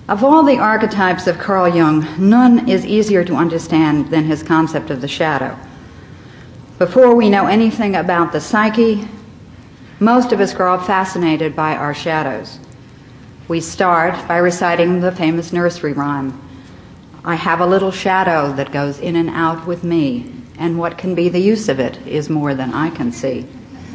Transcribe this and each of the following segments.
Of all the archetypes of Carl Jung, none is easier to understand than his concept of the shadow. Before we know anything about the psyche, most of us grow up fascinated by our shadows. We start by reciting the famous nursery rhyme, "I have a little shadow that goes in and out with me, and what can be the use of it is more than I can see."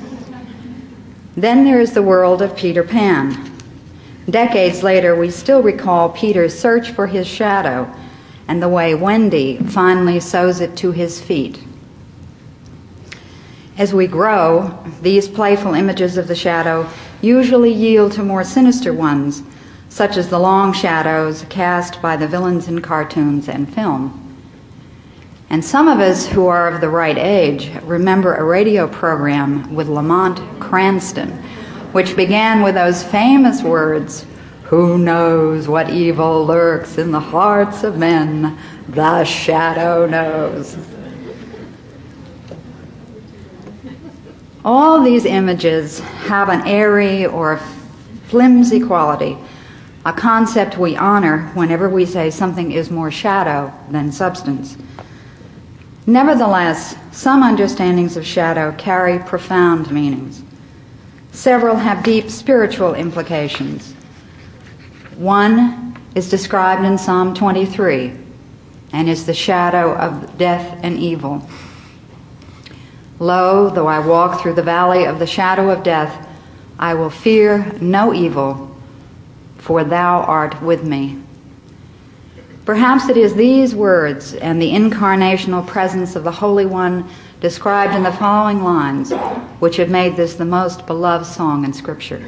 Then there is the world of Peter Pan. Decades later, we still recall Peter's search for his shadow and the way Wendy finally sews it to his feet. As we grow, these playful images of the shadow usually yield to more sinister ones, such as the long shadows cast by the villains in cartoons and film. And some of us who are of the right age remember a radio program with Lamont Cranston, which began with those famous words, "Who knows what evil lurks in the hearts of men? The shadow knows." All these images have an airy or flimsy quality, a concept we honor whenever we say something is more shadow than substance. Nevertheless, some understandings of shadow carry profound meanings. Several have deep spiritual implications. One is described in Psalm 23 and is the shadow of death and evil. "Lo, though I walk through the valley of the shadow of death, I will fear no evil, for thou art with me." Perhaps it is these words and the incarnational presence of the Holy One described in the following lines which have made this the most beloved song in Scripture.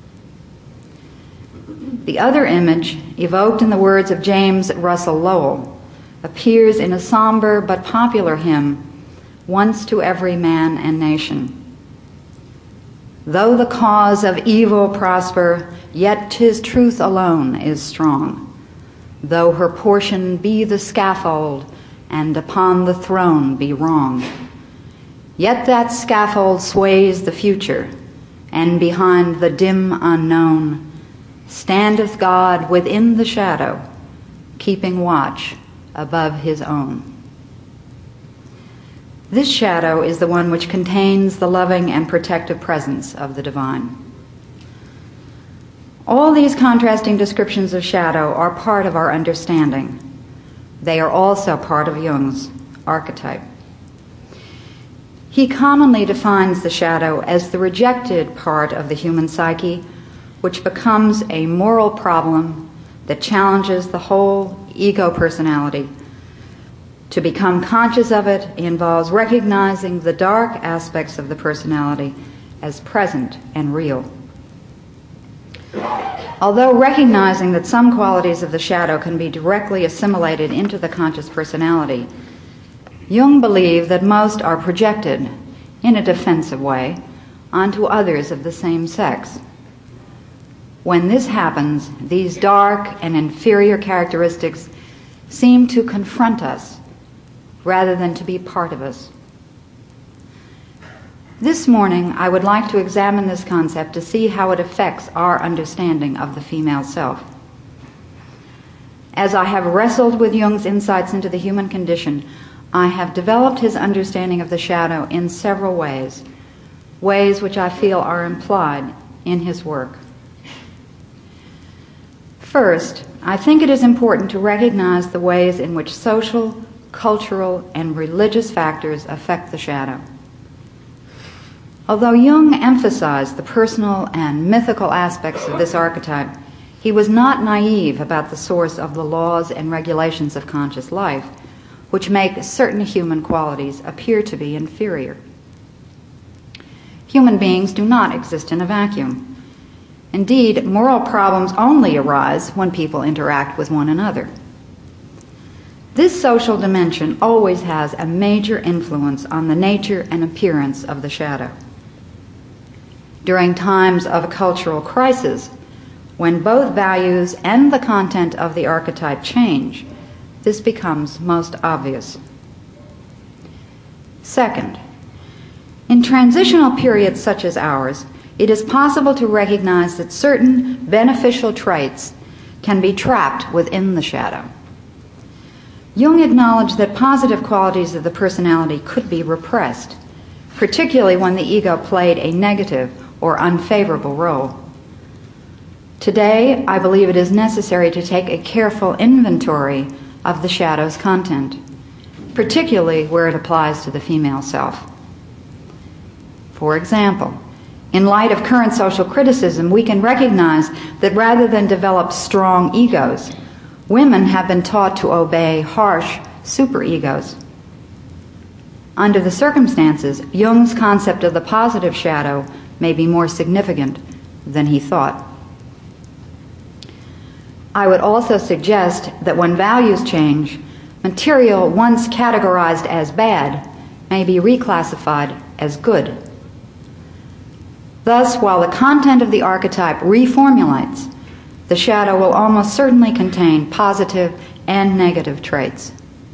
The other image, evoked in the words of James Russell Lowell, appears in a somber but popular hymn, "Once to every man and nation." "Though the cause of evil prosper, yet 'tis truth alone is strong. Though her portion be the scaffold, and upon the throne be wrong, yet that scaffold sways the future, and behind the dim unknown standeth God within the shadow, keeping watch above his own." This shadow is the one which contains the loving and protective presence of the divine. All these contrasting descriptions of shadow are part of our understanding. They are also part of Jung's archetype. He commonly defines the shadow as the rejected part of the human psyche, which becomes a moral problem that challenges the whole ego personality. To become conscious of it involves recognizing the dark aspects of the personality as present and real. Although recognizing that some qualities of the shadow can be directly assimilated into the conscious personality, Jung believed that most are projected, in a defensive way, onto others of the same sex. When this happens, these dark and inferior characteristics seem to confront us rather than to be part of us. This morning, I would like to examine this concept to see how it affects our understanding of the female self. As I have wrestled with Jung's insights into the human condition, I have developed his understanding of the shadow in several ways which I feel are implied in his work. First, I think it is important to recognize the ways in which social, cultural, and religious factors affect the shadow. Although Jung emphasized the personal and mythical aspects of this archetype, he was not naive about the source of the laws and regulations of conscious life, which make certain human qualities appear to be inferior. Human beings do not exist in a vacuum. Indeed, moral problems only arise when people interact with one another. This social dimension always has a major influence on the nature and appearance of the shadow. During times of a cultural crisis, when both values and the content of the archetype change, this becomes most obvious. Second, in transitional periods such as ours, it is possible to recognize that certain beneficial traits can be trapped within the shadow. Jung acknowledged that positive qualities of the personality could be repressed, particularly when the ego played a negative or unfavorable role. Today, I believe it is necessary to take a careful inventory of the shadow's content, particularly where it applies to the female self. For example, in light of current social criticism, we can recognize that rather than develop strong egos, women have been taught to obey harsh superegos. Under the circumstances, Jung's concept of the positive shadow may be more significant than he thought. I would also suggest that when values change, material once categorized as bad may be reclassified as good. Thus, while the content of the archetype reformulates, the shadow will almost certainly contain positive and negative traits.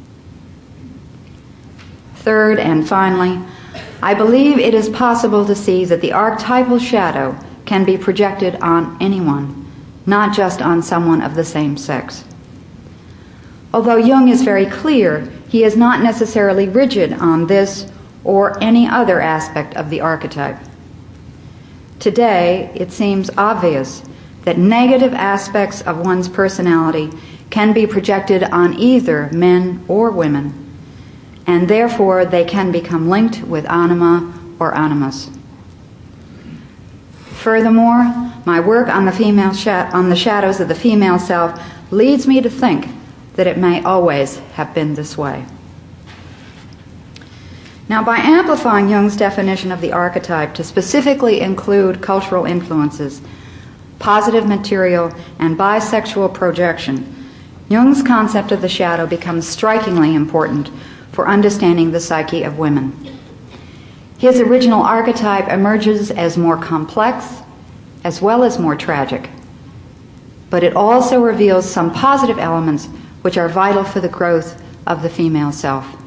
Third and finally, I believe it is possible to see that the archetypal shadow can be projected on anyone, not just on someone of the same sex. Although Jung is very clear, he is not necessarily rigid on this or any other aspect of the archetype. Today, it seems obvious that negative aspects of one's personality can be projected on either men or women, and therefore they can become linked with anima or animus. Furthermore, my work on the shadows of the female self leads me to think that it may always have been this way. Now, by amplifying Jung's definition of the archetype to specifically include cultural influences, positive material, and bisexual projection, Jung's concept of the shadow becomes strikingly important for understanding the psyche of women. His original archetype emerges as more complex as well as more tragic, but it also reveals some positive elements which are vital for the growth of the female self.